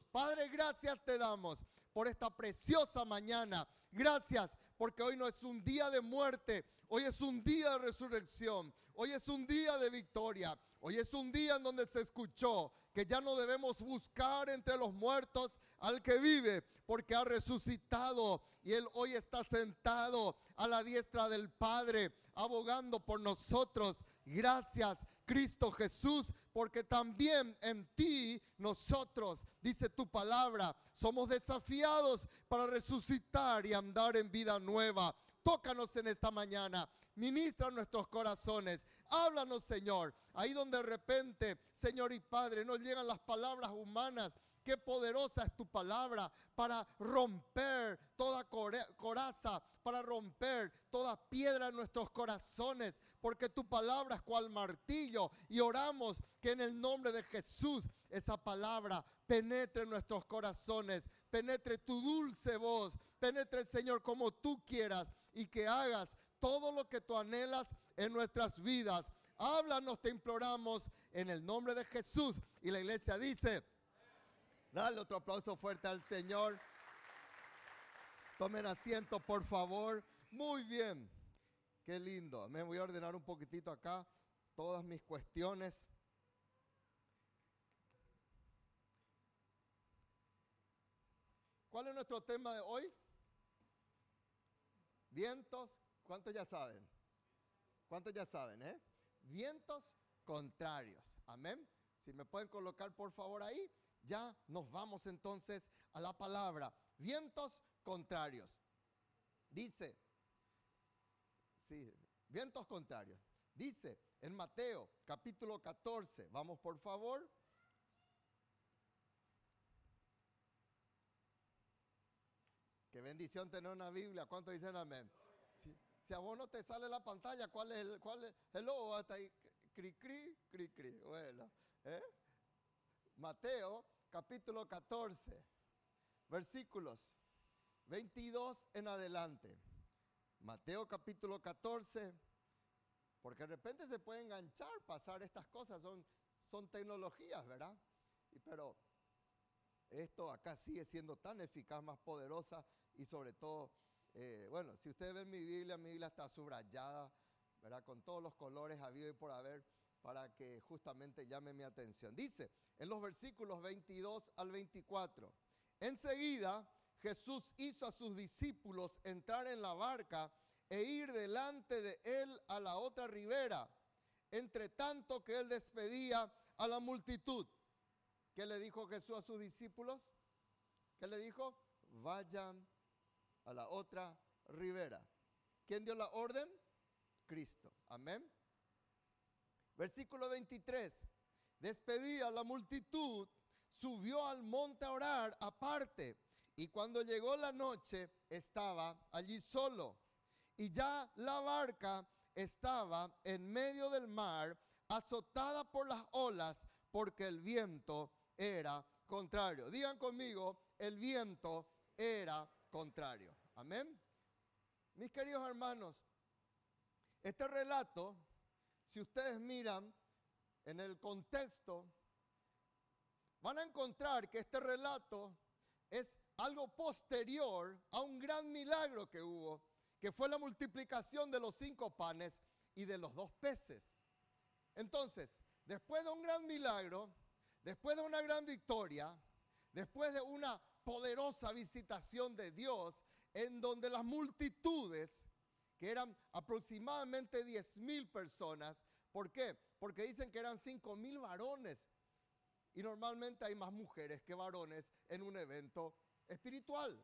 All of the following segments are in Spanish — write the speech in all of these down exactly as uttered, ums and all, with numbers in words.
Padre, gracias te damos por esta preciosa mañana. Gracias porque hoy no es un día de muerte, hoy es un día de resurrección, hoy es un día de victoria, hoy es un día en donde se escuchó que ya no debemos buscar entre los muertos al que vive, porque ha resucitado y Él hoy está sentado a la diestra del Padre, abogando por nosotros. Gracias, Cristo Jesús, porque también en ti nosotros, dice tu palabra, somos desafiados para resucitar y andar en vida nueva. Tócanos en esta mañana, ministra nuestros corazones, háblanos, Señor, ahí donde de repente, Señor y Padre, nos llegan las palabras humanas. Qué poderosa es tu palabra para romper toda coraza, para romper toda piedra en nuestros corazones, porque tu palabra es cual martillo, y oramos que en el nombre de Jesús esa palabra penetre en nuestros corazones, penetre tu dulce voz, penetre, Señor, como tú quieras, y que hagas todo lo que tú anhelas en nuestras vidas. Háblanos, te imploramos, en el nombre de Jesús. Y la iglesia dice: dale otro aplauso fuerte al Señor. Tomen asiento, por favor. Muy bien. Qué lindo. Me voy a ordenar un poquitito acá todas mis cuestiones. ¿Cuál es nuestro tema de hoy? Vientos. ¿Cuántos ya saben? ¿Cuántos ya saben, eh? Vientos contrarios. Amén. Si me pueden colocar, por favor, ahí. Ya nos vamos entonces a la palabra. Vientos contrarios. Dice, sí, vientos contrarios. Dice en Mateo capítulo catorce. Vamos, por favor. Qué bendición tener una Biblia. ¿Cuántos dicen amén? Si, si a vos no te sale la pantalla, ¿cuál es el, cuál es? Hello, hasta ahí. Cri, cri, cri, cri. Bueno, ¿eh? Mateo capítulo catorce, versículos veintidós en adelante. Mateo capítulo catorce, porque de repente se puede enganchar, pasar estas cosas, son, son tecnologías, ¿verdad? Y, pero esto acá sigue siendo tan eficaz, más poderosa, y sobre todo, eh, bueno, si ustedes ven mi Biblia, mi Biblia está subrayada, ¿verdad? Con todos los colores habido y por haber, para que justamente llame mi atención. Dice en los versículos veintidós al veinticuatro: enseguida Jesús hizo a sus discípulos entrar en la barca e ir delante de él a la otra ribera, entre tanto que él despedía a la multitud. ¿Qué le dijo Jesús a sus discípulos? ¿Qué le dijo? Vayan a la otra ribera. ¿Quién dio la orden? Cristo. Amén. Versículo veintitrés. Despedida la multitud, subió al monte a orar aparte, y cuando llegó la noche estaba allí solo. Y ya la barca estaba en medio del mar, azotada por las olas, porque el viento era contrario. Digan conmigo, el viento era contrario. Amén. Mis queridos hermanos, este relato, si ustedes miran en el contexto, van a encontrar que este relato es algo posterior a un gran milagro que hubo, que fue la multiplicación de los cinco panes y de los dos peces. Entonces, después de un gran milagro, después de una gran victoria, después de una poderosa visitación de Dios, en donde las multitudes, que eran aproximadamente diez mil personas. ¿Por qué? Porque dicen que eran cinco mil varones. Y normalmente hay más mujeres que varones en un evento espiritual.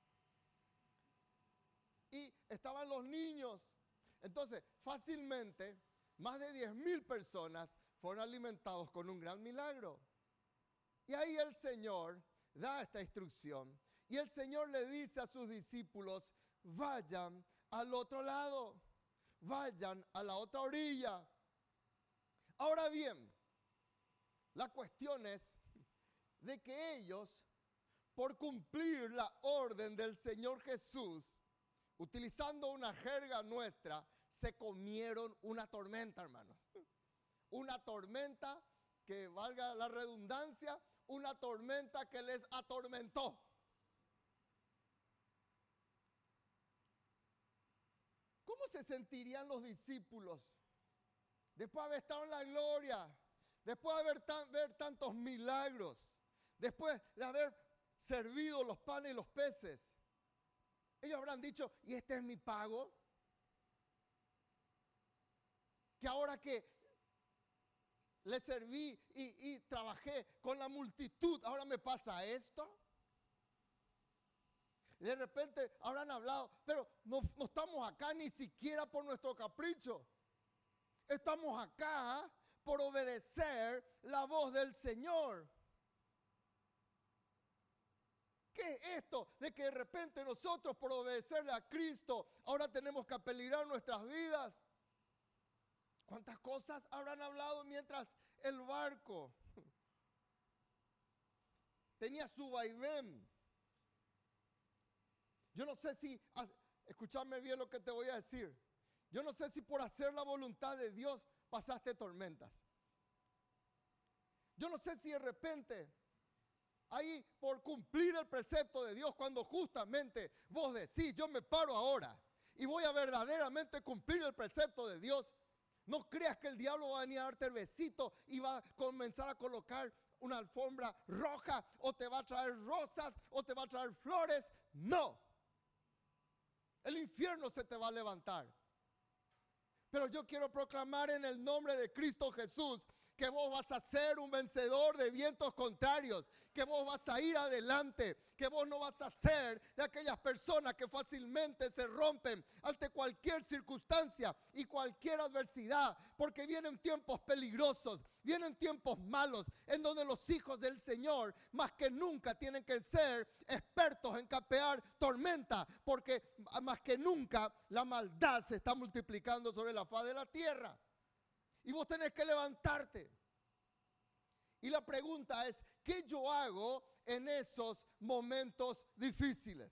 Y estaban los niños. Entonces, fácilmente, más de diez mil personas fueron alimentados con un gran milagro. Y ahí el Señor da esta instrucción. Y el Señor le dice a sus discípulos: vayan al otro lado, vayan a la otra orilla. Ahora bien, la cuestión es de que ellos, por cumplir la orden del Señor Jesús, utilizando una jerga nuestra, se comieron una tormenta, hermanos. Una tormenta que, valga la redundancia, una tormenta que les atormentó. ¿Cómo se sentirían los discípulos después de haber estado en la gloria, después de haber tan, ver tantos milagros, después de haber servido los panes y los peces? Ellos habrán dicho, ¿y este es mi pago? Que ahora que le serví y, y trabajé con la multitud, ¿ahora me pasa esto? Y de repente habrán hablado, pero no, no estamos acá ni siquiera por nuestro capricho. Estamos acá por obedecer la voz del Señor. ¿Qué es esto de que de repente nosotros por obedecerle a Cristo ahora tenemos que apeligrar nuestras vidas? ¿Cuántas cosas habrán hablado mientras el barco tenía su vaivén? Yo no sé si, escúchame bien lo que te voy a decir. Yo no sé si por hacer la voluntad de Dios pasaste tormentas. Yo no sé si de repente, ahí por cumplir el precepto de Dios, cuando justamente vos decís, yo me paro ahora y voy a verdaderamente cumplir el precepto de Dios, no creas que el diablo va a venir a darte el besito y va a comenzar a colocar una alfombra roja o te va a traer rosas o te va a traer flores. No. El infierno se te va a levantar. Pero yo quiero proclamar en el nombre de Cristo Jesús que vos vas a ser un vencedor de vientos contrarios, que vos vas a ir adelante, que vos no vas a ser de aquellas personas que fácilmente se rompen ante cualquier circunstancia y cualquier adversidad, porque vienen tiempos peligrosos, vienen tiempos malos, en donde los hijos del Señor más que nunca tienen que ser expertos en capear tormenta, porque más que nunca la maldad se está multiplicando sobre la faz de la tierra. Y vos tenés que levantarte. Y la pregunta es, ¿qué yo hago en esos momentos difíciles?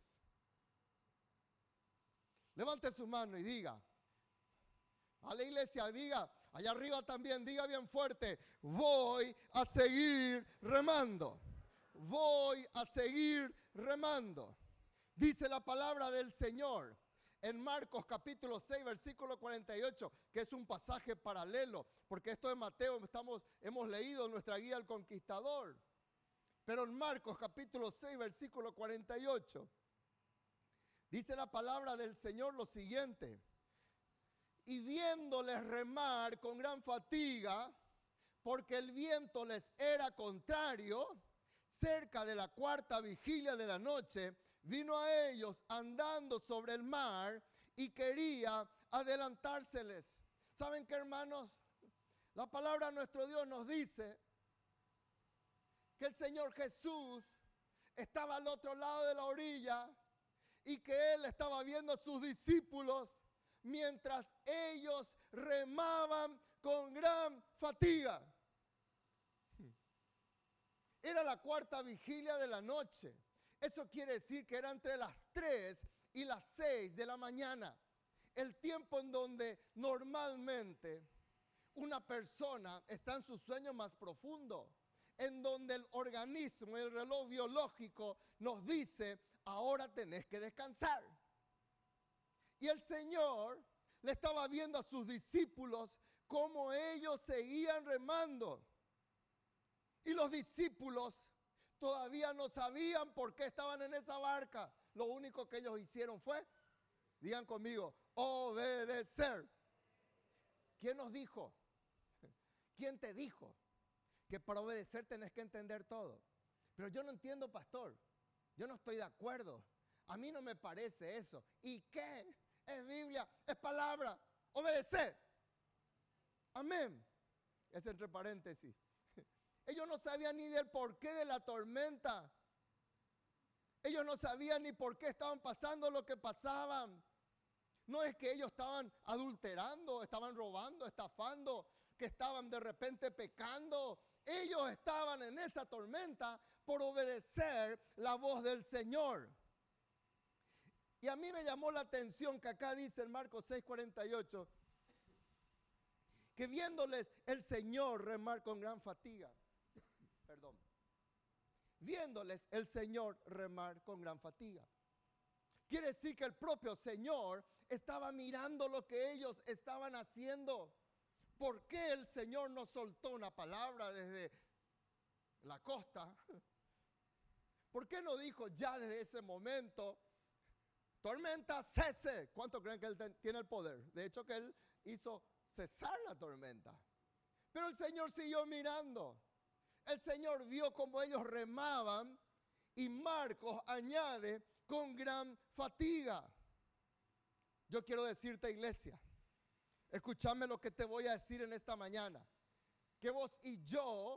Levante su mano y diga, a la iglesia, diga, allá arriba también, diga bien fuerte, voy a seguir remando. Voy a seguir remando. Dice la palabra del Señor en Marcos capítulo seis, versículo cuarenta y ocho, que es un pasaje paralelo, porque esto de Mateo estamos, hemos leído en nuestra guía al conquistador. Pero en Marcos capítulo seis, versículo cuarenta y ocho, dice la palabra del Señor lo siguiente: y viéndoles remar con gran fatiga, porque el viento les era contrario, cerca de la cuarta vigilia de la noche, vino a ellos andando sobre el mar y quería adelantárseles. ¿Saben qué, hermanos? La palabra de nuestro Dios nos dice que el Señor Jesús estaba al otro lado de la orilla y que Él estaba viendo a sus discípulos mientras ellos remaban con gran fatiga. Era la cuarta vigilia de la noche. Eso quiere decir que era entre las tres y las seis de la mañana. El tiempo en donde normalmente una persona está en su sueño más profundo. En donde el organismo, el reloj biológico nos dice, ahora tenés que descansar. Y el Señor le estaba viendo a sus discípulos cómo ellos seguían remando. Y los discípulos todavía no sabían por qué estaban en esa barca. Lo único que ellos hicieron fue, digan conmigo, obedecer. ¿Quién nos dijo? ¿Quién te dijo que para obedecer tenés que entender todo? Pero yo no entiendo, pastor. Yo no estoy de acuerdo. A mí no me parece eso. ¿Y qué? Es Biblia, es palabra. Obedecer. Amén. Es entre paréntesis. Ellos no sabían ni del porqué de la tormenta. Ellos no sabían ni por qué estaban pasando lo que pasaban. No es que ellos estaban adulterando, estaban robando, estafando, que estaban de repente pecando. Ellos estaban en esa tormenta por obedecer la voz del Señor. Y a mí me llamó la atención que acá dice en Marcos seis, cuarenta y ocho, que viéndoles el Señor remar con gran fatiga, perdón, viéndoles el Señor remar con gran fatiga. Quiere decir que el propio Señor estaba mirando lo que ellos estaban haciendo. ¿Por qué el Señor no soltó una palabra desde la costa? ¿Por qué no dijo ya desde ese momento, tormenta cese? ¿Cuánto creen que Él ten, tiene el poder? De hecho que Él hizo cesar la tormenta. Pero el Señor siguió mirando. El Señor vio cómo ellos remaban y Marcos añade con gran fatiga. Yo quiero decirte, iglesia, escúchame lo que te voy a decir en esta mañana. Que vos y yo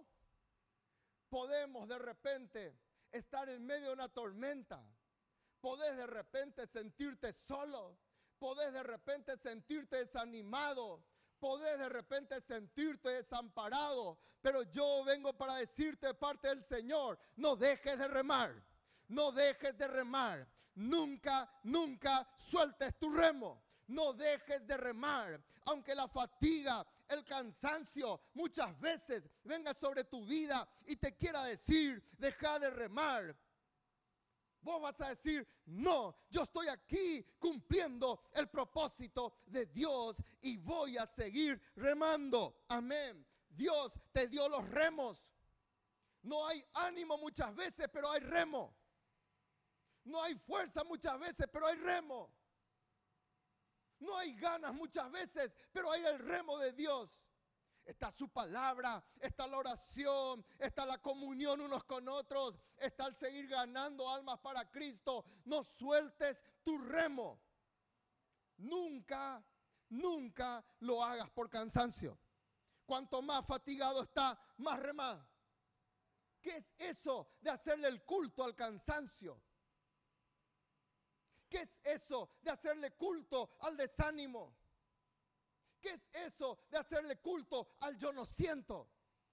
podemos de repente estar en medio de una tormenta. Podés de repente sentirte solo. Podés de repente sentirte desanimado. Podés de repente sentirte desamparado. Pero yo vengo para decirte de parte del Señor, no dejes de remar. No dejes de remar. Nunca, nunca sueltes tu remo. No dejes de remar. Aunque la fatiga, el cansancio muchas veces venga sobre tu vida y te quiera decir, deja de remar. Vos vas a decir, no, yo estoy aquí cumpliendo el propósito de Dios y voy a seguir remando. Amén. Dios te dio los remos. No hay ánimo muchas veces, pero hay remo. No hay fuerza muchas veces, pero hay remo. No hay ganas muchas veces, pero hay el remo de Dios. Está su palabra, está la oración, está la comunión unos con otros, está el seguir ganando almas para Cristo. No sueltes tu remo. Nunca, nunca lo hagas por cansancio. Cuanto más fatigado está, más rema. ¿Qué es eso de hacerle el culto al cansancio? ¿Qué es eso de hacerle culto al desánimo? ¿Qué es eso de hacerle culto al yo no siento?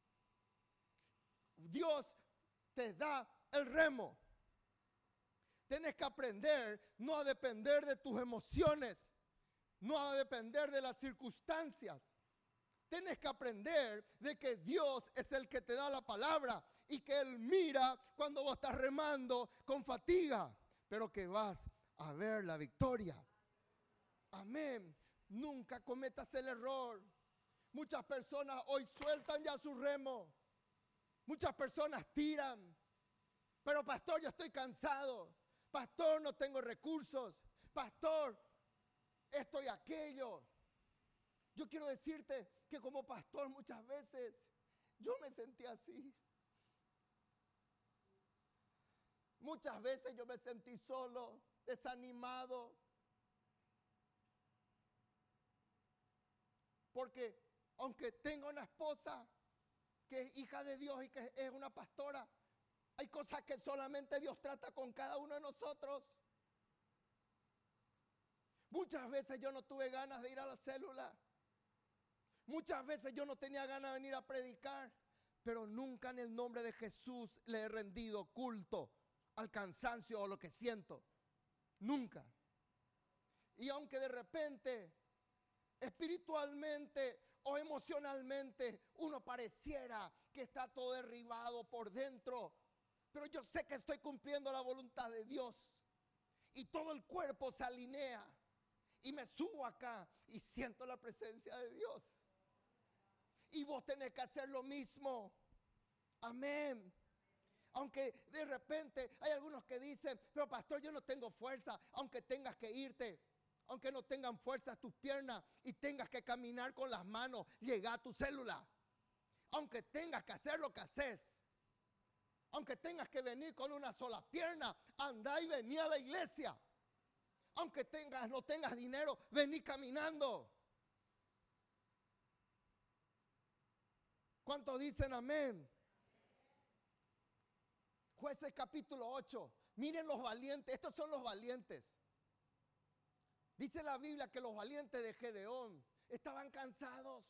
Dios te da el remo. Tienes que aprender no a depender de tus emociones, no a depender de las circunstancias. Tienes que aprender de que Dios es el que te da la palabra y que Él mira cuando vos estás remando con fatiga, pero que vas a ver la victoria. Amén. Nunca cometas el error. Muchas personas hoy sueltan ya su remo. Muchas personas tiran. Pero pastor, yo estoy cansado. Pastor, no tengo recursos. Pastor, esto y aquello. Yo quiero decirte que como pastor muchas veces yo me sentí así. Muchas veces yo me sentí solo, desanimado. Porque aunque tengo una esposa que es hija de Dios y que es una pastora, hay cosas que solamente Dios trata con cada uno de nosotros. Muchas veces yo no tuve ganas de ir a la célula. Muchas veces yo no tenía ganas de venir a predicar. Pero nunca en el nombre de Jesús le he rendido culto al cansancio o lo que siento. Nunca. Y aunque de repente, espiritualmente o emocionalmente, uno pareciera que está todo derribado por dentro, pero yo sé que estoy cumpliendo la voluntad de Dios. Y todo el cuerpo se alinea. Y me subo acá y siento la presencia de Dios. Y vos tenés que hacer lo mismo. Amén. Aunque de repente hay algunos que dicen, pero pastor, yo no tengo fuerza. Aunque tengas que irte, aunque no tengan fuerza tus piernas y tengas que caminar con las manos, llega a tu célula. Aunque tengas que hacer lo que haces. Aunque tengas que venir con una sola pierna, anda y vení a la iglesia. Aunque tengas, no tengas dinero, vení caminando. ¿Cuántos dicen amén? Jueces capítulo ocho. Miren los valientes. Estos son los valientes. Dice la Biblia que los valientes de Gedeón estaban cansados.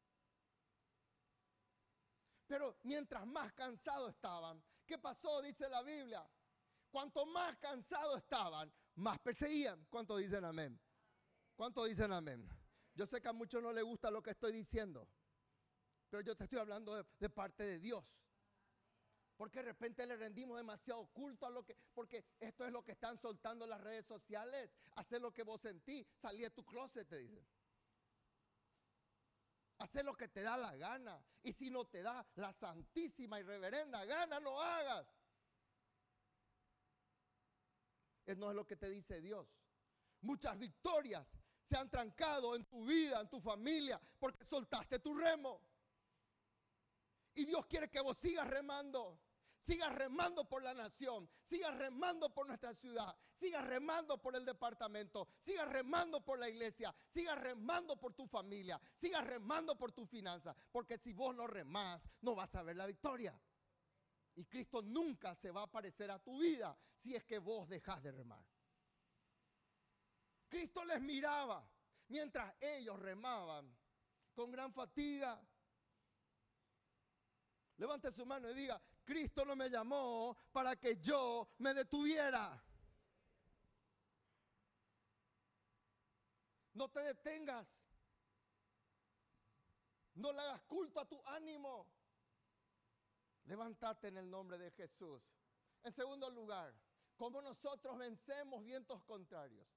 Pero mientras más cansados estaban, ¿qué pasó? Dice la Biblia. Cuanto más cansados estaban, más perseguían. ¿Cuántos dicen amén? ¿Cuántos dicen amén? Yo sé que a muchos no les gusta lo que estoy diciendo, pero yo te estoy hablando de, de parte de Dios. Porque de repente le rendimos demasiado culto a lo que, porque esto es lo que están soltando las redes sociales. Hacer lo que vos sentís, salí de tu closet, te dicen. Hacer lo que te da la gana. Y si no te da la santísima y reverenda gana, no hagas. Eso no es lo que te dice Dios. Muchas victorias se han trancado en tu vida, en tu familia, porque soltaste tu remo. Y Dios quiere que vos sigas remando. Sigas remando por la nación, sigas remando por nuestra ciudad, sigas remando por el departamento, sigas remando por la iglesia, sigas remando por tu familia, sigas remando por tu finanza, porque si vos no remás, no vas a ver la victoria. Y Cristo nunca se va a aparecer a tu vida si es que vos dejás de remar. Cristo les miraba mientras ellos remaban con gran fatiga. Levante su mano y diga: Cristo no me llamó para que yo me detuviera. No te detengas. No le hagas culto a tu ánimo. Levántate en el nombre de Jesús. En segundo lugar, ¿cómo nosotros vencemos vientos contrarios?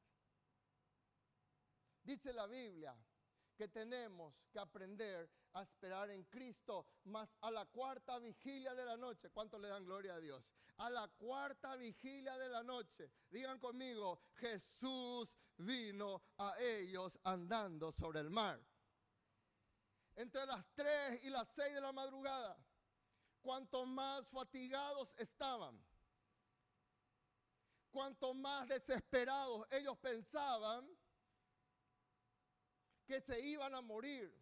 Dice la Biblia que tenemos que aprender a esperar en Cristo, más a la cuarta vigilia de la noche. ¿Cuánto le dan gloria a Dios? A la cuarta vigilia de la noche. Digan conmigo: Jesús vino a ellos andando sobre el mar. Entre las tres y las seis de la madrugada, cuanto más fatigados estaban, cuanto más desesperados ellos pensaban que se iban a morir.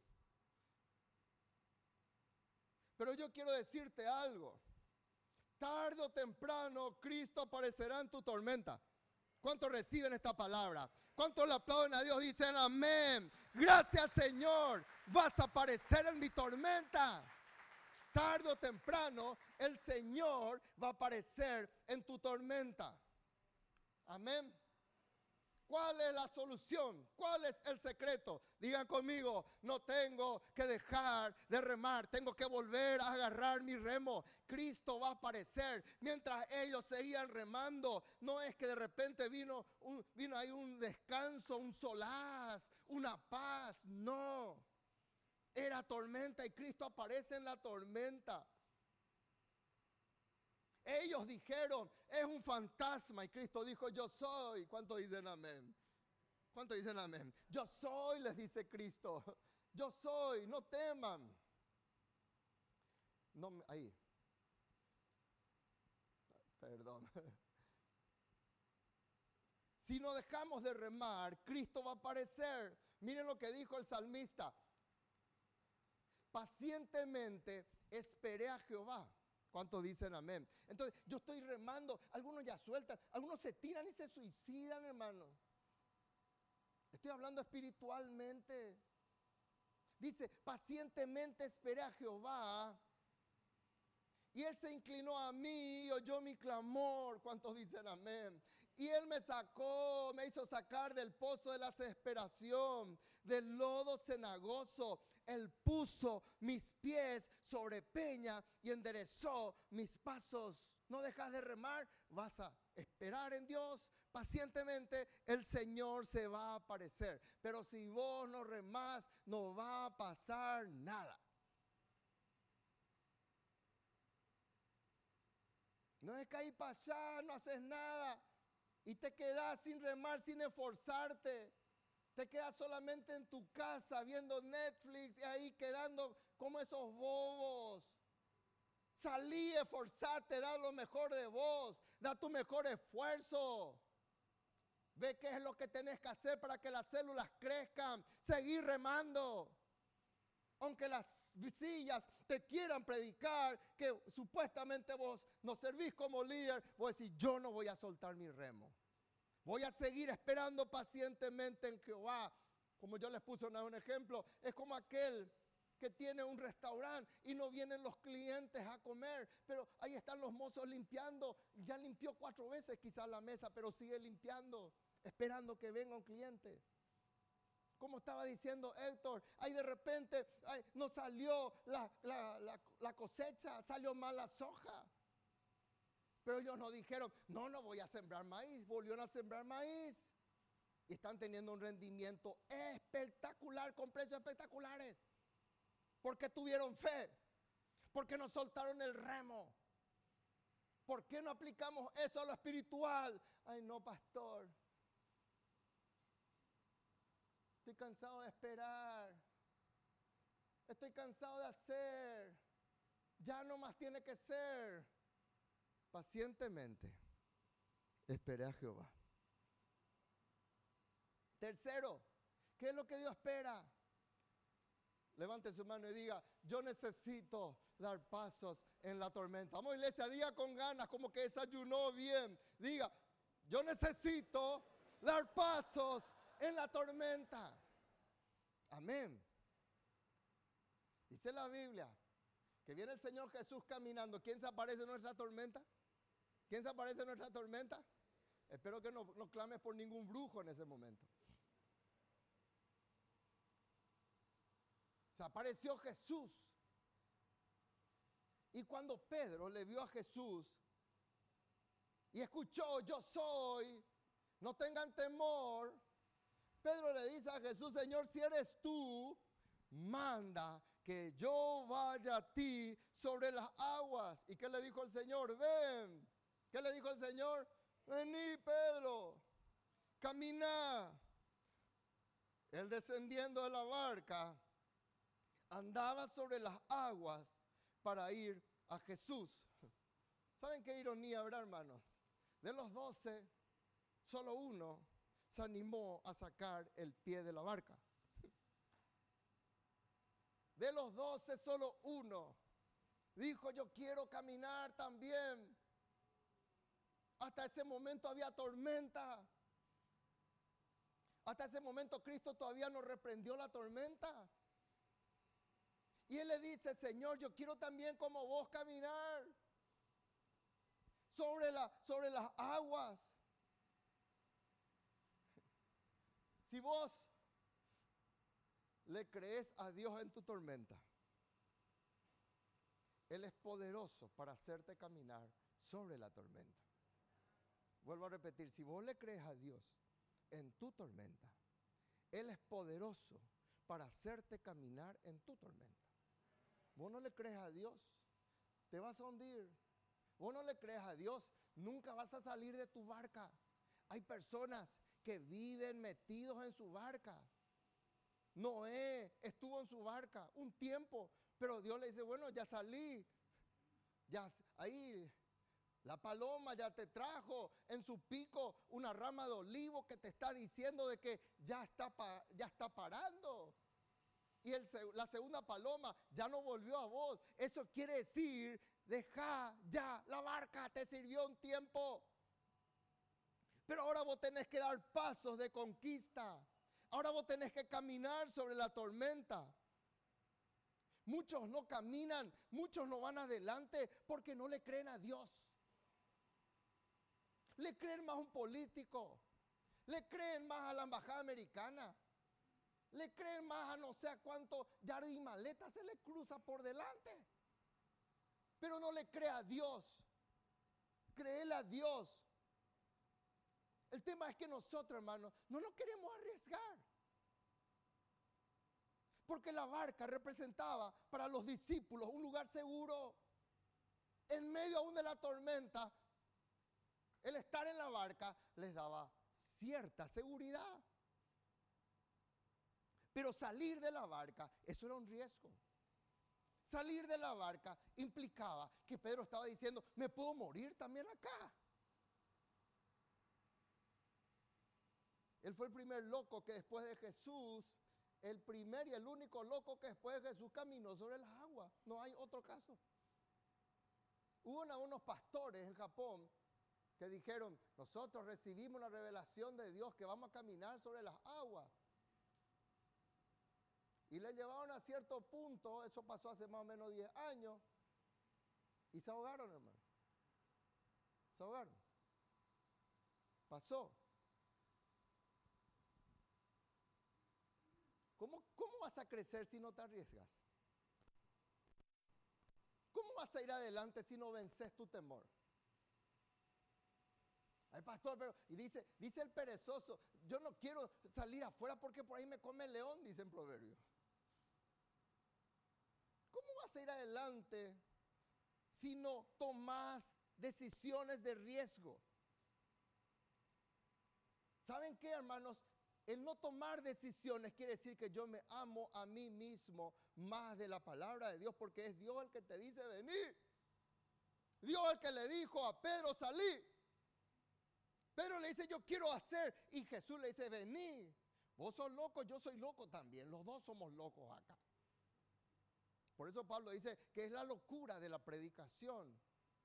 Pero yo quiero decirte algo. Tarde o temprano Cristo aparecerá en tu tormenta. ¿Cuántos reciben esta palabra? ¿Cuántos le aplauden a Dios? Dicen amén. Gracias, Señor. Vas a aparecer en mi tormenta. Tarde o temprano el Señor va a aparecer en tu tormenta. Amén. ¿Cuál es la solución? ¿Cuál es el secreto? Digan conmigo: no tengo que dejar de remar, tengo que volver a agarrar mi remo. Cristo va a aparecer. Mientras ellos seguían remando, no es que de repente vino, un, vino ahí un descanso, un solaz, una paz. No. Era tormenta y Cristo aparece en la tormenta. Ellos dijeron: es un fantasma, y Cristo dijo: yo soy. ¿Cuántos dicen amén? ¿Cuántos dicen amén? Yo soy, les dice Cristo. Yo soy, no teman. No, ahí. Perdón. Si no dejamos de remar, Cristo va a aparecer. Miren lo que dijo el salmista: pacientemente esperé a Jehová. ¿Cuántos dicen amén? Entonces, yo estoy remando, algunos ya sueltan, algunos se tiran y se suicidan, hermano. Estoy hablando espiritualmente. Dice: pacientemente esperé a Jehová, y Él se inclinó a mí y oyó mi clamor. ¿Cuántos dicen amén? Y Él me sacó, me hizo sacar del pozo de la desesperación, del lodo cenagoso. Él puso mis pies sobre peña y enderezó mis pasos. No dejas de remar, vas a esperar en Dios. Pacientemente el Señor se va a aparecer. Pero si vos no remás, no va a pasar nada. No es que ahí para allá no haces nada y te quedas sin remar, sin esforzarte. Te quedas solamente en tu casa viendo Netflix y ahí quedando como esos bobos. Salí, esforzate, da lo mejor de vos, da tu mejor esfuerzo. Ve qué es lo que tenés que hacer para que las células crezcan. Seguir remando. Aunque las sillas te quieran predicar que supuestamente vos no servís como líder, vos decís: yo no voy a soltar mi remo. Voy a seguir esperando pacientemente en Jehová. Como yo les puse una, un ejemplo, es como aquel que tiene un restaurante y no vienen los clientes a comer, pero ahí están los mozos limpiando. Ya limpió cuatro veces quizás la mesa, pero sigue limpiando, esperando que venga un cliente. como estaba diciendo Héctor, ahí de repente ay, no salió la, la, la, la cosecha, salió mal la soja. Pero ellos no dijeron, no, no voy a sembrar maíz. Volvieron a sembrar maíz. Y están teniendo un rendimiento espectacular, con precios espectaculares. Porque tuvieron fe. Porque no soltaron el remo. ¿Por qué no aplicamos eso a lo espiritual? Ay, no, pastor. Estoy cansado de esperar. Estoy cansado de hacer. Ya no más tiene que ser. Pacientemente esperé a Jehová. Tercero, ¿qué es lo que Dios espera? Levante su mano y diga, yo necesito dar pasos en la tormenta. Vamos, iglesia, diga con ganas, como que desayunó bien. Diga, yo necesito dar pasos en la tormenta. Amén. Dice la Biblia que viene el Señor Jesús caminando. ¿Quién se aparece en nuestra tormenta? ¿Quién se aparece en nuestra tormenta? Espero que no, no clames por ningún brujo en ese momento. Se apareció Jesús. Y cuando Pedro le vio a Jesús y escuchó, yo soy, no tengan temor, Pedro le dice a Jesús, Señor, si eres tú, manda que yo vaya a ti sobre las aguas. ¿Y qué le dijo el Señor? Ven. ¿Qué le dijo el Señor? Vení, Pedro, camina. Él descendiendo de la barca, andaba sobre las aguas para ir a Jesús. ¿Saben qué ironía, verdad, hermanos? De los doce, solo uno se animó a sacar el pie de la barca. De los doce, solo uno dijo, yo quiero caminar también. Hasta ese momento había tormenta. Hasta ese momento Cristo todavía no reprendió la tormenta. Y Él le dice, Señor, yo quiero también como vos caminar sobre, la, sobre las aguas. Si vos le crees a Dios en tu tormenta, Él es poderoso para hacerte caminar sobre la tormenta. Vuelvo a repetir, si vos le crees a Dios en tu tormenta, Él es poderoso para hacerte caminar en tu tormenta. Vos no le crees a Dios, te vas a hundir. Vos no le crees a Dios, nunca vas a salir de tu barca. Hay personas que viven metidos en su barca. Noé estuvo en su barca un tiempo, pero Dios le dice, bueno, ya salí. Ya ahí la paloma ya te trajo en su pico una rama de olivo que te está diciendo de que ya está, pa, ya está parando. Y el, la segunda paloma ya no volvió a vos. Eso quiere decir, deja ya la barca, te sirvió un tiempo. Pero ahora vos tenés que dar pasos de conquista. Ahora vos tenés que caminar sobre la tormenta. Muchos no caminan, muchos no van adelante porque no le creen a Dios. Le creen más a un político, le creen más a la embajada americana, le creen más a no sé a cuánto yarda y maleta se le cruza por delante. Pero no le cree a Dios, créele a Dios. El tema es que nosotros, hermanos, no nos queremos arriesgar. Porque la barca representaba para los discípulos un lugar seguro. En medio aún de la tormenta, el estar en la barca les daba cierta seguridad. Pero salir de la barca, eso era un riesgo. Salir de la barca implicaba que Pedro estaba diciendo, me puedo morir también acá. Él fue el primer loco que después de Jesús, el primer y el único loco que después de Jesús caminó sobre las aguas. No hay otro caso. Hubo una, unos pastores en Japón que dijeron, nosotros recibimos la revelación de Dios que vamos a caminar sobre las aguas. Y le llevaron a cierto punto, eso pasó hace más o menos diez años, y se ahogaron, hermano. Se ahogaron. Pasó. ¿Cómo, ¿Cómo vas a crecer si no te arriesgas? ¿Cómo vas a ir adelante si no vences tu temor? Ay, pastor, pero, y dice, dice el perezoso, yo no quiero salir afuera porque por ahí me come el león, dice en Proverbio. ¿Cómo vas a ir adelante si no tomas decisiones de riesgo? ¿Saben qué, hermanos? El no tomar decisiones quiere decir que yo me amo a mí mismo más de la palabra de Dios, porque es Dios el que te dice venir. Dios el que le dijo a Pedro, salí. Pedro le dice, yo quiero hacer. Y Jesús le dice, vení. Vos sos loco, yo soy loco también. Los dos somos locos acá. Por eso Pablo dice que es la locura de la predicación.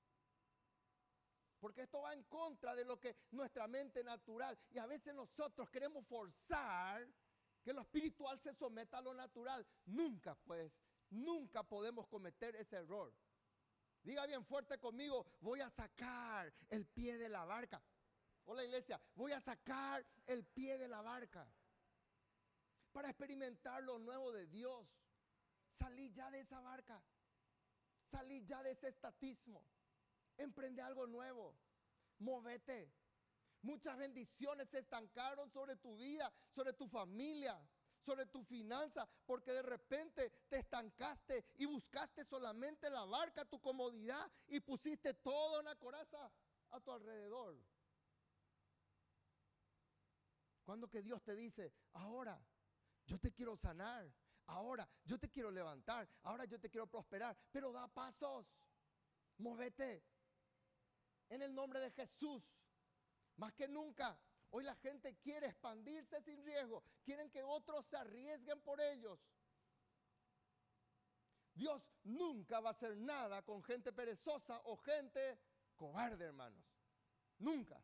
Porque esto va en contra de lo que nuestra mente natural. Y a veces nosotros queremos forzar que lo espiritual se someta a lo natural. Nunca, pues, nunca podemos cometer ese error. Diga bien fuerte conmigo, voy a sacar el pie de la barca. Hola iglesia, voy a sacar el pie de la barca para experimentar lo nuevo de Dios. Salí ya de esa barca, salí ya de ese estatismo, emprende algo nuevo, móvete. Muchas bendiciones se estancaron sobre tu vida, sobre tu familia, sobre tu finanza, porque de repente te estancaste y buscaste solamente la barca, tu comodidad, y pusiste toda una coraza a tu alrededor. Cuando que Dios te dice, ahora yo te quiero sanar, ahora yo te quiero levantar, ahora yo te quiero prosperar, pero da pasos, móvete en el nombre de Jesús. Más que nunca, hoy la gente quiere expandirse sin riesgo, quieren que otros se arriesguen por ellos. Dios nunca va a hacer nada con gente perezosa o gente cobarde, hermanos, nunca.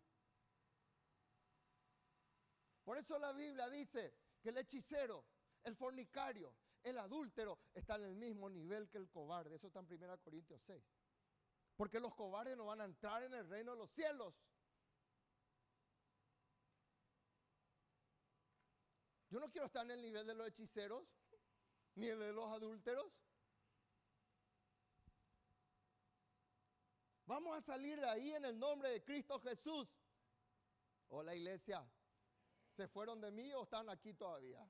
Por eso la Biblia dice que el hechicero, el fornicario, el adúltero están en el mismo nivel que el cobarde. Eso está en primera Corintios seis. Porque los cobardes no van a entrar en el reino de los cielos. Yo no quiero estar en el nivel de los hechiceros, ni el de los adúlteros. Vamos a salir de ahí en el nombre de Cristo Jesús. Hola iglesia. ¿Se fueron de mí o están aquí todavía?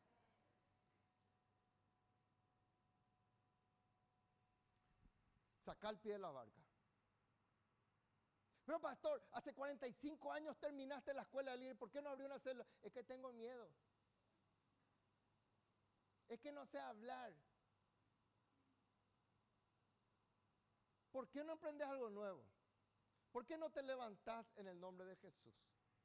Saca el pie de la barca. Pero pastor, hace cuarenta y cinco años terminaste la escuela de líder, ¿por qué no abrió una célula? Es que tengo miedo. Es que no sé hablar. ¿Por qué no aprendes algo nuevo? ¿Por qué no te levantás en el nombre de Jesús?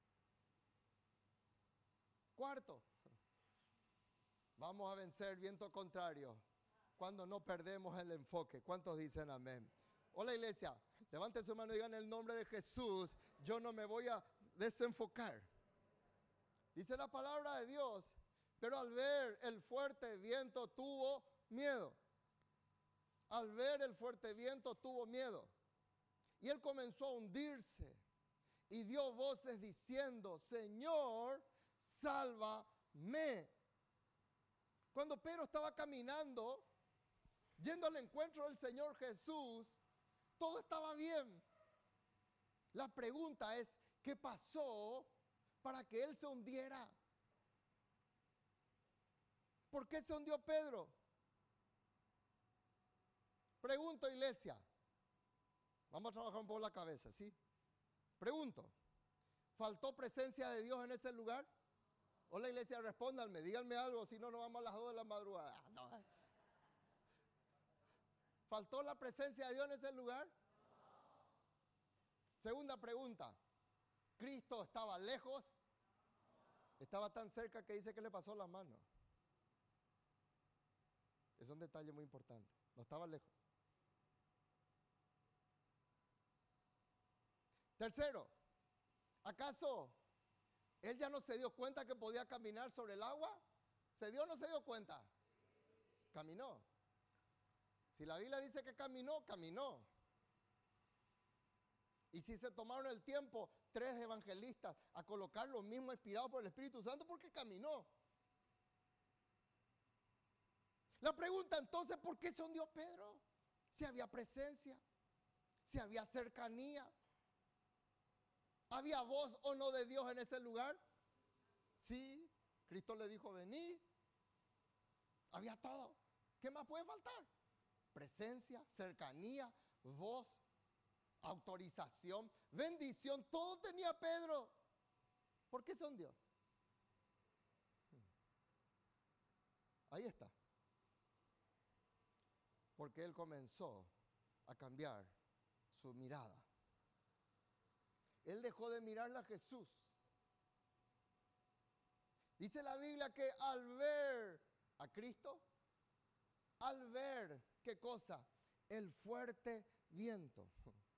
Cuarto, vamos a vencer el viento contrario cuando no perdemos el enfoque. ¿Cuántos dicen amén? Hola iglesia, levanten su mano y digan en el nombre de Jesús, yo no me voy a desenfocar. Dice la palabra de Dios, pero al ver el fuerte viento tuvo miedo. Al ver el fuerte viento tuvo miedo. Y él comenzó a hundirse y dio voces diciendo, Señor, sálvame. Cuando Pedro estaba caminando, yendo al encuentro del Señor Jesús, todo estaba bien. La pregunta es, ¿qué pasó para que él se hundiera? ¿Por qué se hundió Pedro? Pregunto, iglesia. Vamos a trabajar un poco la cabeza, ¿sí? Pregunto, ¿faltó presencia de Dios en ese lugar? Hola iglesia, respóndanme, díganme algo, si no nos vamos a las dos de la madrugada. No. ¿Faltó la presencia de Dios en ese lugar? No. Segunda pregunta, ¿Cristo estaba lejos? No. Estaba tan cerca que dice que le pasó la mano. Es un detalle muy importante, no estaba lejos. Tercero, ¿acaso él ya no se dio cuenta que podía caminar sobre el agua? ¿Se dio o no se dio cuenta? Caminó. Si la Biblia dice que caminó, caminó. Y si se tomaron el tiempo, tres evangelistas, a colocar lo mismo inspirado por el Espíritu Santo, porque caminó. La pregunta entonces, ¿por qué se hundió Pedro? Si había presencia, si había cercanía, ¿había voz o no de Dios en ese lugar? Sí, Cristo le dijo, vení. Había todo. ¿Qué más puede faltar? Presencia, cercanía, voz, autorización, bendición, todo tenía Pedro. ¿Por qué se hundió? Ahí está. Porque él comenzó a cambiar su mirada. Él dejó de mirarle a Jesús. Dice la Biblia que al ver a Cristo, al ver, ¿qué cosa? El fuerte viento.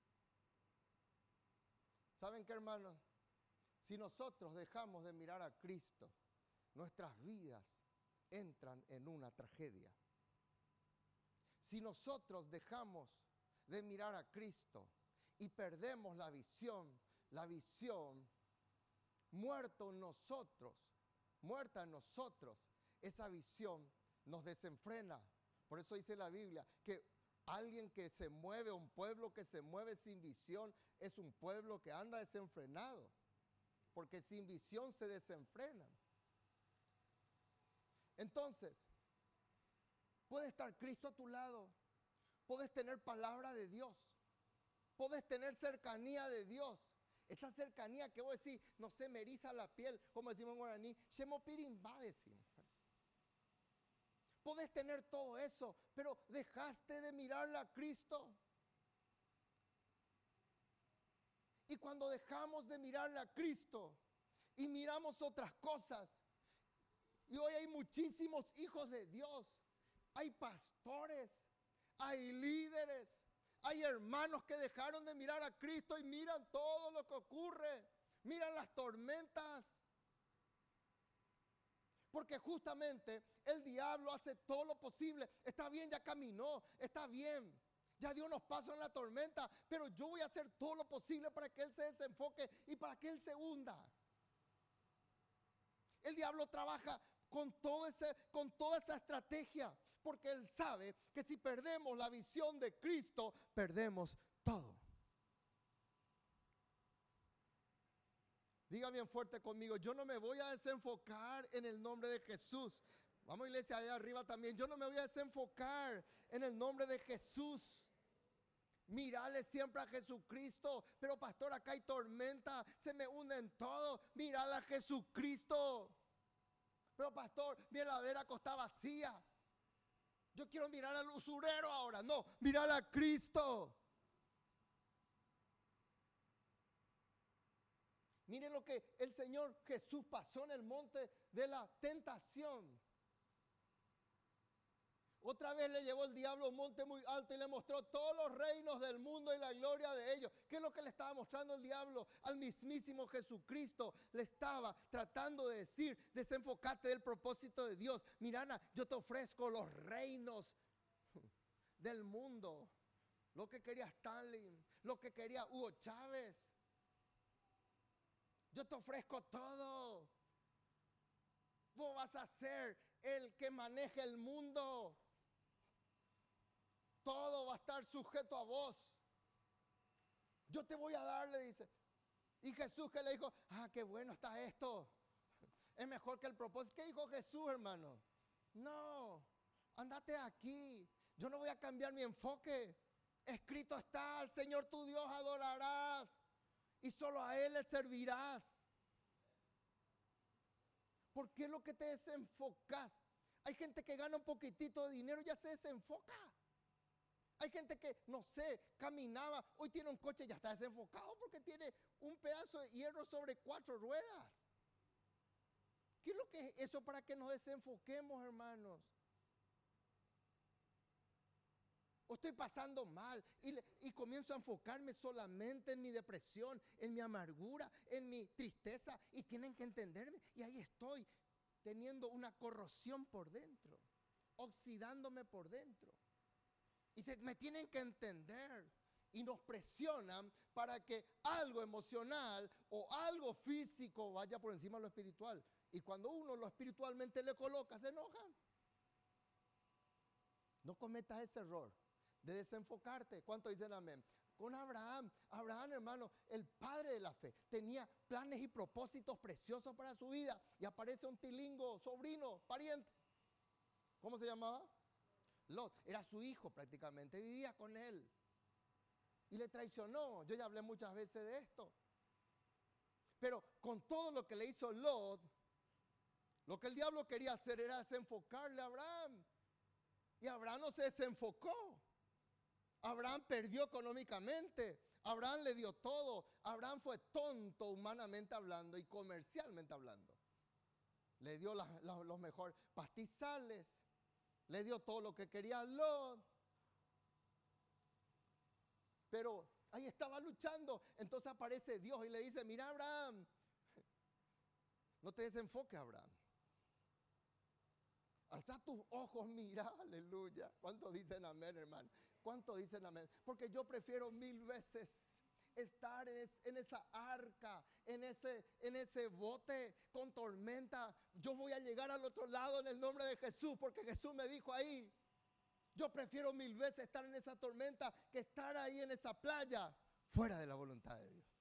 ¿Saben qué, hermanos? Si nosotros dejamos de mirar a Cristo, nuestras vidas entran en una tragedia. Si nosotros dejamos de mirar a Cristo y perdemos la visión, la visión, muerto en nosotros, muerta en nosotros, esa visión nos desenfrena. Por eso dice la Biblia que alguien que se mueve, un pueblo que se mueve sin visión, es un pueblo que anda desenfrenado. Porque sin visión se desenfrenan. Entonces, puede estar Cristo a tu lado, puedes tener palabra de Dios, puedes tener cercanía de Dios. Esa cercanía que vos decís, no sé, me eriza la piel, como decimos en guaraní, shemopirimba decimos. Podés tener todo eso, pero dejaste de mirarle a Cristo. Y cuando dejamos de mirarle a Cristo y miramos otras cosas, y hoy hay muchísimos hijos de Dios, hay pastores, hay líderes, hay hermanos que dejaron de mirar a Cristo y miran todo lo que ocurre, miran las tormentas. Porque justamente el diablo hace todo lo posible. Está bien, ya caminó, está bien. Ya Dios nos pasó en la tormenta, pero yo voy a hacer todo lo posible para que Él se desenfoque y para que Él se hunda. El diablo trabaja con, todo ese, con toda esa estrategia, porque Él sabe que si perdemos la visión de Cristo, perdemos todo. Diga bien fuerte conmigo, yo no me voy a desenfocar en el nombre de Jesús. Vamos, iglesia, allá arriba también. Yo no me voy a desenfocar en el nombre de Jesús. Mirarle siempre a Jesucristo. Pero pastor, acá hay tormenta, se me hunde en todo. Mirarle a Jesucristo. Pero pastor, mi heladera está vacía. Yo quiero mirar al usurero ahora. No, mirar a Cristo. Miren lo que el Señor Jesús pasó en el monte de la tentación. Otra vez le llevó el diablo a un monte muy alto y le mostró todos los reinos del mundo y la gloria de ellos. ¿Qué es lo que le estaba mostrando el diablo al mismísimo Jesucristo? Le estaba tratando de decir, desenfocate del propósito de Dios. Mira, Ana, yo te ofrezco los reinos del mundo. Lo que quería Stalin, lo que quería Hugo Chávez. Yo te ofrezco todo. Vos vas a ser el que maneje el mundo. Todo va a estar sujeto a vos. Yo te voy a dar, le dice. Y Jesús que le dijo, ah, qué bueno está esto. Es mejor que el propósito. ¿Qué dijo Jesús, hermano? No, andate aquí. Yo no voy a cambiar mi enfoque. Escrito está, al Señor tu Dios adorarás. Y solo a Él le servirás. ¿Por qué es lo que te desenfocas? Hay gente que gana un poquitito de dinero y ya se desenfoca. Hay gente que, no sé, caminaba, hoy tiene un coche y ya está desenfocado porque tiene un pedazo de hierro sobre cuatro ruedas. ¿Qué es lo que es eso para que nos desenfoquemos, hermanos? O estoy pasando mal y, le, y comienzo a enfocarme solamente en mi depresión, en mi amargura, en mi tristeza, y tienen que entenderme. Y ahí estoy teniendo una corrosión por dentro, oxidándome por dentro. Y te, me tienen que entender. Y nos presionan para que algo emocional o algo físico vaya por encima de lo espiritual. Y cuando uno lo espiritualmente le coloca, se enojan. No cometas ese error de desenfocarte. ¿Cuántos dicen amén? Con Abraham, Abraham, hermano, el padre de la fe, tenía planes y propósitos preciosos para su vida. Y aparece un tilingo, sobrino, pariente. ¿Cómo se llamaba? Lot. Era su hijo prácticamente, vivía con él. Y le traicionó. Yo ya hablé muchas veces de esto. Pero con todo lo que le hizo Lot, lo que el diablo quería hacer era desenfocarle a Abraham. Y Abraham no se desenfocó. Abraham perdió económicamente. Abraham le dio todo. Abraham fue tonto humanamente hablando y comercialmente hablando. Le dio la, la, los mejores pastizales. Le dio todo lo que quería Lot. Pero ahí estaba luchando. Entonces aparece Dios y le dice, mira Abraham, no te desenfoques Abraham. Alza tus ojos, mira, aleluya. ¿Cuántos dicen amén, hermano? ¿Cuántos dicen amén? Porque yo prefiero mil veces estar en, es, en esa arca, en ese, en ese bote con tormenta. Yo voy a llegar al otro lado en el nombre de Jesús, porque Jesús me dijo ahí. Yo prefiero mil veces estar en esa tormenta que estar ahí en esa playa, fuera de la voluntad de Dios.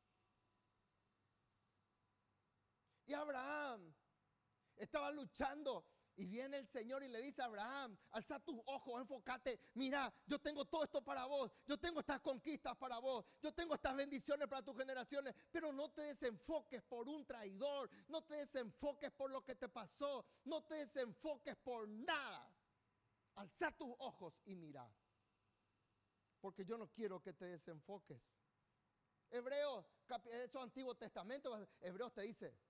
Y Abraham estaba luchando. Y viene el Señor y le dice a Abraham, alza tus ojos, enfócate, mira, yo tengo todo esto para vos, yo tengo estas conquistas para vos, yo tengo estas bendiciones para tus generaciones, pero no te desenfoques por un traidor, no te desenfoques por lo que te pasó, no te desenfoques por nada. Alza tus ojos y mira, porque yo no quiero que te desenfoques. Hebreos, eso Antiguo Testamento, Hebreos te dice,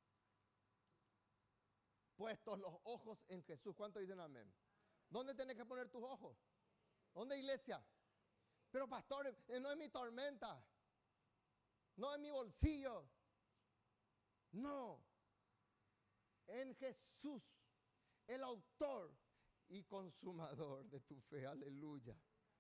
puestos los ojos en Jesús. ¿Cuántos dicen amén? ¿Dónde tienes que poner tus ojos? ¿Dónde, iglesia? Pero pastor, no es mi tormenta, no es mi bolsillo, no, en Jesús, el autor y consumador de tu fe. Aleluya.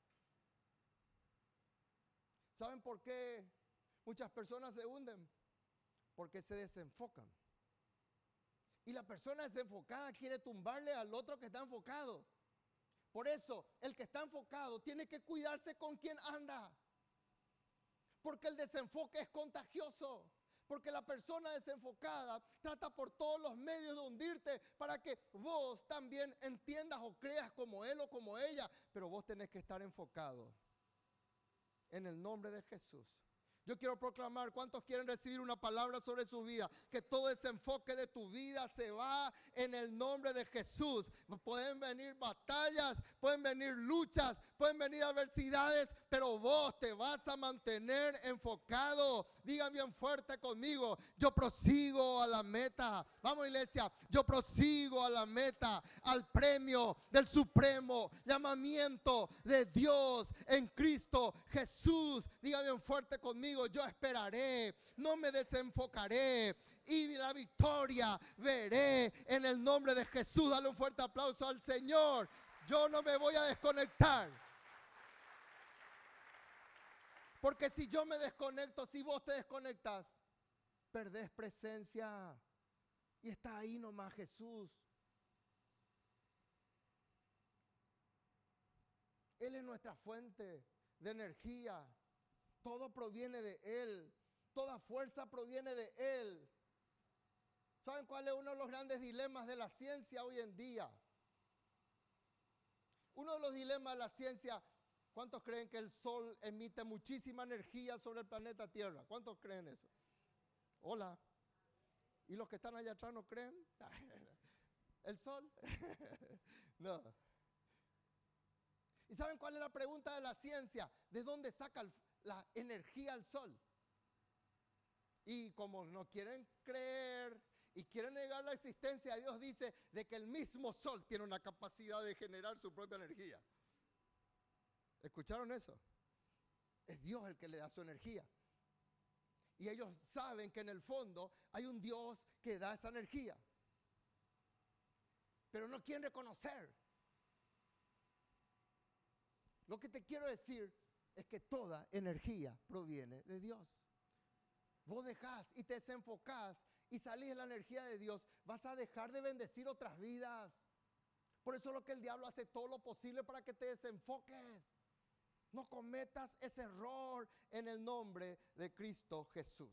¿Saben por qué muchas personas se hunden? Porque se desenfocan. Y la persona desenfocada quiere tumbarle al otro que está enfocado. Por eso, el que está enfocado tiene que cuidarse con quien anda. Porque el desenfoque es contagioso. Porque la persona desenfocada trata por todos los medios de hundirte para que vos también entiendas o creas como él o como ella. Pero vos tenés que estar enfocado en el nombre de Jesús. Yo quiero proclamar, ¿cuántos quieren recibir una palabra sobre su vida? Que todo ese enfoque de tu vida se va en el nombre de Jesús. Pueden venir batallas, pueden venir luchas, pueden venir adversidades, pero vos te vas a mantener enfocado. Digan bien fuerte conmigo, yo prosigo a la meta. Vamos, iglesia, yo prosigo a la meta, al premio del supremo llamamiento de Dios en Cristo Jesús. Digan bien fuerte conmigo, yo esperaré, no me desenfocaré y la victoria veré en el nombre de Jesús. Dale un fuerte aplauso al Señor. Yo no me voy a desconectar. Porque si yo me desconecto, si vos te desconectas, perdés presencia. Y está ahí nomás Jesús. Él es nuestra fuente de energía. Todo proviene de Él. Toda fuerza proviene de Él. ¿Saben cuál es uno de los grandes dilemas de la ciencia hoy en día? Uno de los dilemas de la ciencia, ¿cuántos creen que el Sol emite muchísima energía sobre el planeta Tierra? ¿Cuántos creen eso? Hola. ¿Y los que están allá atrás no creen? ¿El Sol? No. ¿Y saben cuál es la pregunta de la ciencia? ¿De dónde saca el la energía al sol? Y como no quieren creer y quieren negar la existencia, Dios dice de que el mismo sol tiene una capacidad de generar su propia energía. ¿Escucharon eso? Es Dios el que le da su energía. Y ellos saben que en el fondo hay un Dios que da esa energía. Pero no quieren reconocer. Lo que te quiero decir es que toda energía proviene de Dios. Vos dejás y te desenfocás y salís de la energía de Dios, vas a dejar de bendecir otras vidas. Por eso es lo que el diablo hace todo lo posible para que te desenfoques. No cometas ese error en el nombre de Cristo Jesús.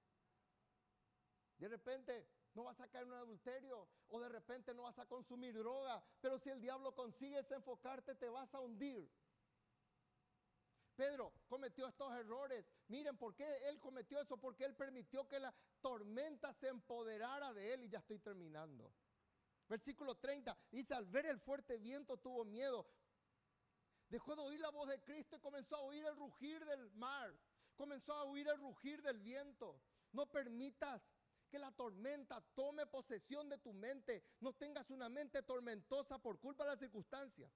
De repente no vas a caer en un adulterio, o de repente no vas a consumir droga, pero si el diablo consigue desenfocarte, te vas a hundir. Pedro cometió estos errores. Miren, ¿por qué él cometió eso? Porque él permitió que la tormenta se empoderara de él. Y ya estoy terminando. Versículo treinta, dice, al ver el fuerte viento tuvo miedo. Dejó de oír la voz de Cristo y comenzó a oír el rugir del mar. Comenzó a oír el rugir del viento. No permitas que la tormenta tome posesión de tu mente. No tengas una mente tormentosa por culpa de las circunstancias.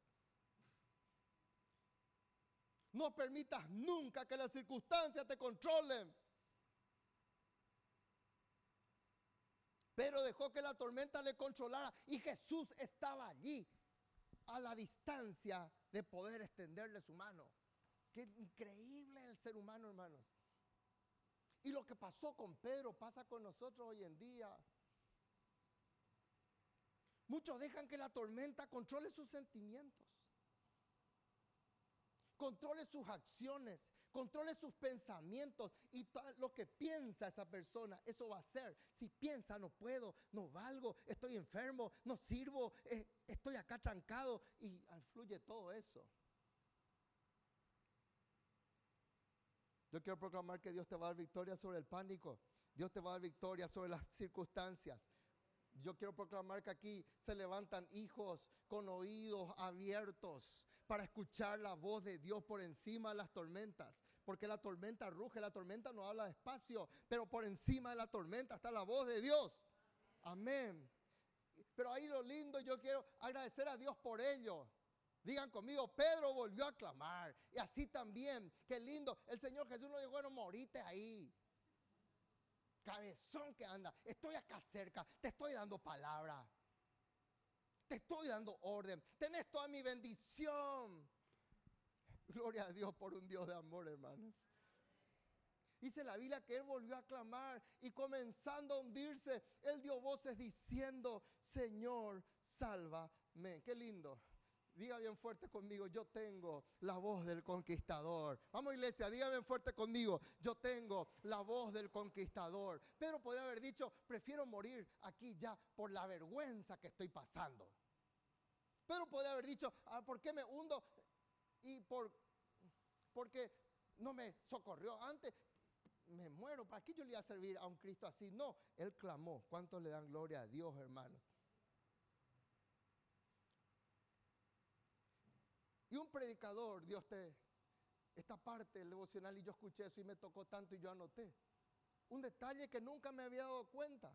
No permitas nunca que las circunstancias te controlen. Pero dejó que la tormenta le controlara y Jesús estaba allí, a la distancia de poder extenderle su mano. Qué increíble el ser humano, hermanos. Y lo que pasó con Pedro pasa con nosotros hoy en día. Muchos dejan que la tormenta controle sus sentimientos, controle sus acciones, controle sus pensamientos y todo lo que piensa esa persona, eso va a ser. Si piensa, no puedo, no valgo, estoy enfermo, no sirvo, eh, estoy acá trancado y fluye todo eso. Yo quiero proclamar que Dios te va a dar victoria sobre el pánico. Dios te va a dar victoria sobre las circunstancias. Yo quiero proclamar que aquí se levantan hijos con oídos abiertos para escuchar la voz de Dios por encima de las tormentas. Porque la tormenta ruge, la tormenta no habla despacio, pero por encima de la tormenta está la voz de Dios. Amén. Pero ahí lo lindo, yo quiero agradecer a Dios por ello. Digan conmigo, Pedro volvió a clamar. Y así también, qué lindo. El Señor Jesús no dijo, bueno, morite ahí. Cabezón que anda, estoy acá cerca, te estoy dando palabra. Te estoy dando orden. Tenés toda mi bendición. Gloria a Dios por un Dios de amor, hermanos. Dice la Biblia que él volvió a clamar y comenzando a hundirse, él dio voces diciendo, Señor, sálvame. Qué lindo. Diga bien fuerte conmigo, yo tengo la voz del conquistador. Vamos, iglesia, diga bien fuerte conmigo, yo tengo la voz del conquistador. Pedro podría haber dicho, prefiero morir aquí ya por la vergüenza que estoy pasando. Pedro podría haber dicho, ah, ¿por qué me hundo? Y por, porque no me socorrió antes, me muero. ¿Para qué yo le iba a servir a un Cristo así? No, él clamó. ¿Cuántos le dan gloria a Dios, hermanos? Y un predicador, Dios te, esta parte del devocional, y yo escuché eso y me tocó tanto y yo anoté. Un detalle que nunca me había dado cuenta.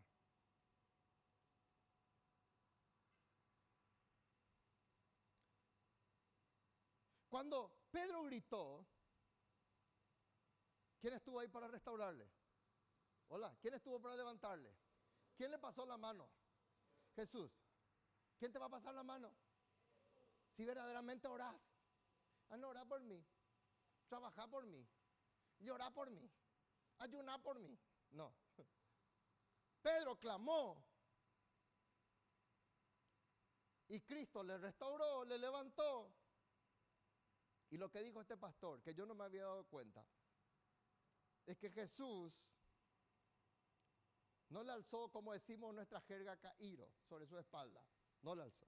Cuando Pedro gritó, ¿quién estuvo ahí para restaurarle? Hola, ¿quién estuvo para levantarle? ¿Quién le pasó la mano? Jesús. ¿Quién te va a pasar la mano? Si verdaderamente orás. Ah, no, orá por mí. Trabajá por mí. Llorá por mí. Ayuná por mí. No. Pedro clamó. Y Cristo le restauró, le levantó. Y lo que dijo este pastor, que yo no me había dado cuenta, es que Jesús no le alzó, como decimos en nuestra jerga, caído sobre su espalda. No le alzó.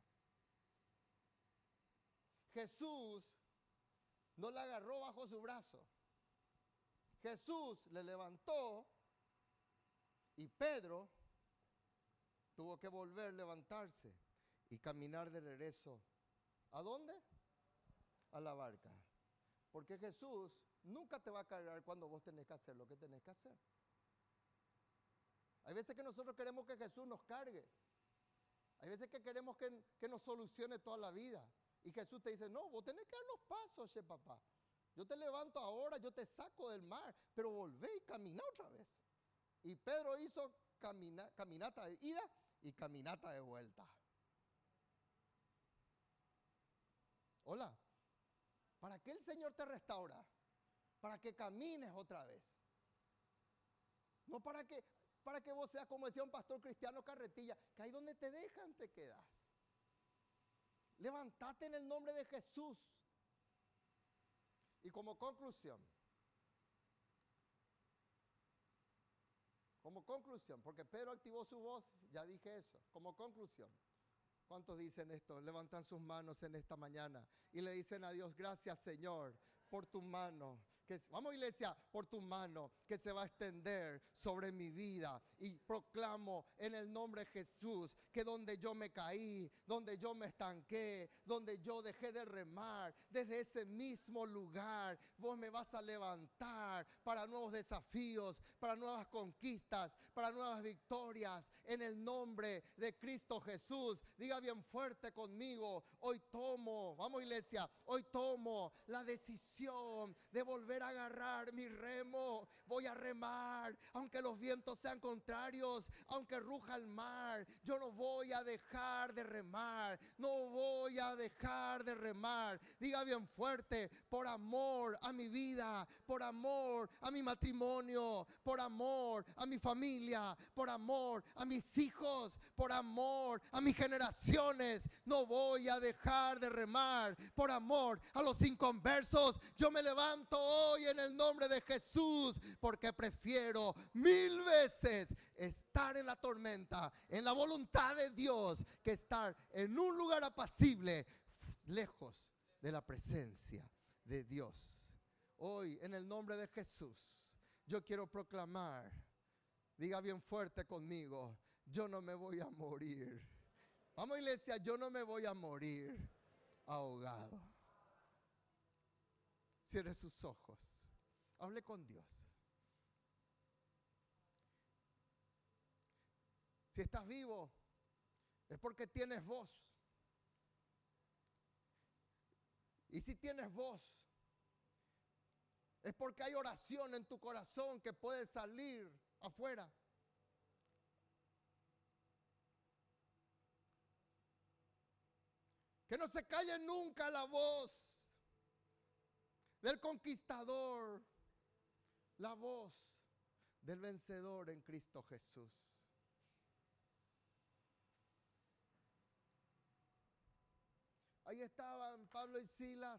Jesús no la agarró bajo su brazo. Jesús le levantó y Pedro tuvo que volver a levantarse y caminar de regreso. ¿A dónde? A la barca. Porque Jesús nunca te va a cargar cuando vos tenés que hacer lo que tenés que hacer. Hay veces que nosotros queremos que Jesús nos cargue. Hay veces que queremos que, que nos solucione toda la vida. Y Jesús te dice, no, vos tenés que dar los pasos, che, papá. Yo te levanto ahora, yo te saco del mar, pero volvé y camina otra vez. Y Pedro hizo camina, caminata de ida y caminata de vuelta. Hola. ¿Para qué el Señor te restaura? Para que camines otra vez. No para que, para que vos seas, como decía un pastor cristiano carretilla, que ahí donde te dejan te quedas. Levantate en el nombre de Jesús. Y como conclusión, como conclusión, porque Pedro activó su voz, ya dije eso, como conclusión. ¿Cuántos dicen esto? Levantan sus manos en esta mañana y le dicen a Dios, gracias Señor, por tu mano. Que, vamos iglesia, por tu mano que se va a extender sobre mi vida. Y proclamo en el nombre de Jesús que donde yo me caí, donde yo me estanqué, donde yo dejé de remar, desde ese mismo lugar vos me vas a levantar para nuevos desafíos, para nuevas conquistas, para nuevas victorias. En el nombre de Cristo Jesús, diga bien fuerte conmigo, hoy tomo, vamos iglesia, hoy tomo la decisión de volver a agarrar mi remo. Voy a remar, aunque los vientos sean contrarios, aunque ruja el mar, yo no voy a dejar de remar, no voy a dejar de remar. Diga bien fuerte, por amor a mi vida, por amor a mi matrimonio, por amor a mi familia, por amor a mis hijos, por amor a mis generaciones, no voy a dejar de remar. Por amor a los inconversos, yo me levanto hoy en el nombre de Jesús, porque prefiero mil veces estar en la tormenta, en la voluntad de Dios, que estar en un lugar apacible, lejos de la presencia de Dios. Hoy, en el nombre de Jesús, yo quiero proclamar, diga bien fuerte conmigo, yo no me voy a morir. Vamos iglesia, yo no me voy a morir ahogado. Cierre sus ojos. Hable con Dios. Si estás vivo, es porque tienes voz. Y si tienes voz, es porque hay oración en tu corazón que puede salir afuera. Que no se calle nunca la voz del conquistador, la voz del vencedor en Cristo Jesús. Ahí estaban Pablo y Silas,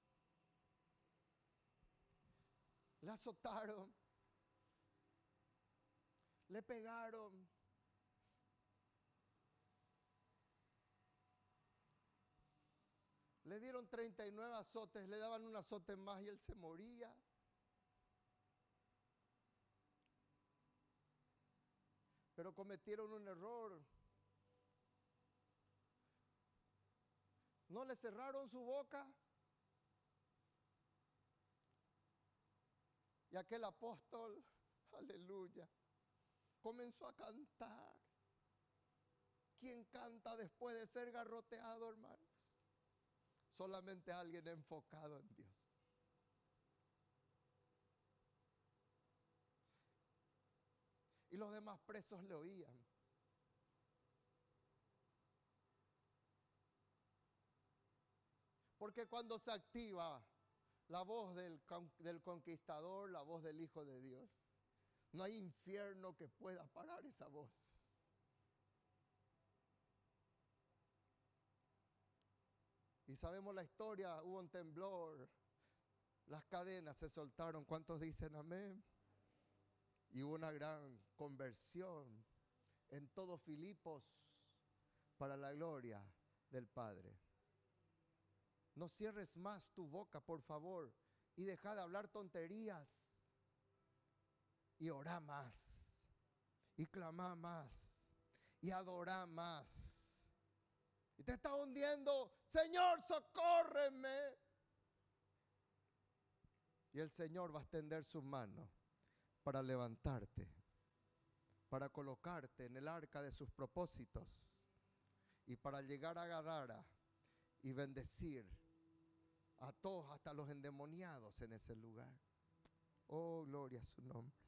la azotaron, le pegaron, le dieron treinta y nueve azotes, le daban un azote más y él se moría. Pero cometieron un error. No le cerraron su boca. Y aquel apóstol, aleluya, comenzó a cantar. ¿Quién canta después de ser garroteado, hermanos? Solamente alguien enfocado en Dios. Y los demás presos le oían. Porque cuando se activa la voz del, del conquistador, la voz del Hijo de Dios, no hay infierno que pueda parar esa voz. Y sabemos la historia, hubo un temblor, las cadenas se soltaron. ¿Cuántos dicen amén? Y hubo una gran conversión en todo Filipos para la gloria del Padre. No cierres más tu boca, por favor, y deja de hablar tonterías. Y orá más, y clamá más, y adorá más. Y te está hundiendo, Señor, socórreme. Y el Señor va a extender sus manos para levantarte, para colocarte en el arca de sus propósitos y para llegar a Gadara y bendecir a todos, hasta los endemoniados en ese lugar. Oh, gloria a su nombre.